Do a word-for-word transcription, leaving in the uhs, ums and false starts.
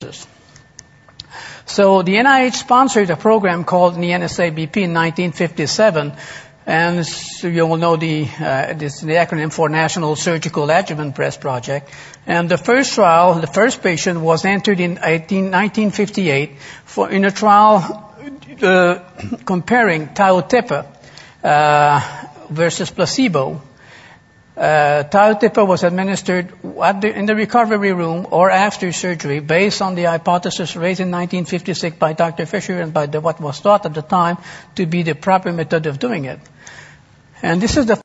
hypothesis. So the N I H sponsored a program called the N S A B P in nineteen fifty-seven, and so you will know the uh, this is the acronym for National Surgical Adjuvant Breast Project. And the first trial, the first patient was entered in nineteen fifty-eight for in a trial uh, comparing Tiotepa uh, versus placebo. Uh, Tiotepa was administered at the, in the recovery room or after surgery based on the hypothesis raised in nineteen fifty-six by Doctor Fisher and by the, what was thought at the time to be the proper method of doing it. And this is the